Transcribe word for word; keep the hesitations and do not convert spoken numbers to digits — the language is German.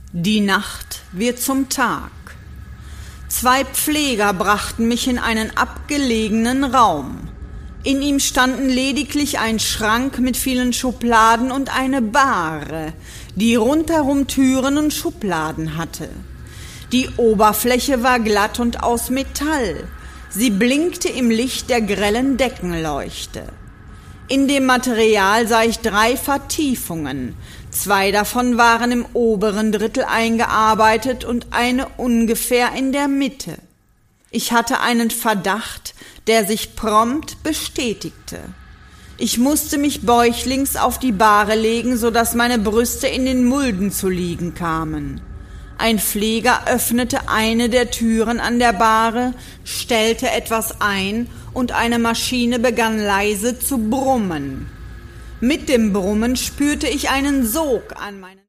Die Nacht wird zum Tag. Zwei Pfleger brachten mich in einen abgelegenen Raum. In ihm standen lediglich ein Schrank mit vielen Schubladen und eine Bahre, die rundherum Türen und Schubladen hatte. Die Oberfläche war glatt und aus Metall. Sie blinkte im Licht der grellen Deckenleuchte. In dem Material sah ich drei Vertiefungen. Zwei davon waren im oberen Drittel eingearbeitet und eine ungefähr in der Mitte. Ich hatte einen Verdacht, der sich prompt bestätigte. Ich musste mich bäuchlings auf die Bahre legen, so dass meine Brüste in den Mulden zu liegen kamen. Ein Pfleger öffnete eine der Türen an der Bahre, stellte etwas ein und eine Maschine begann leise zu brummen. Mit dem Brummen spürte ich einen Sog an meinen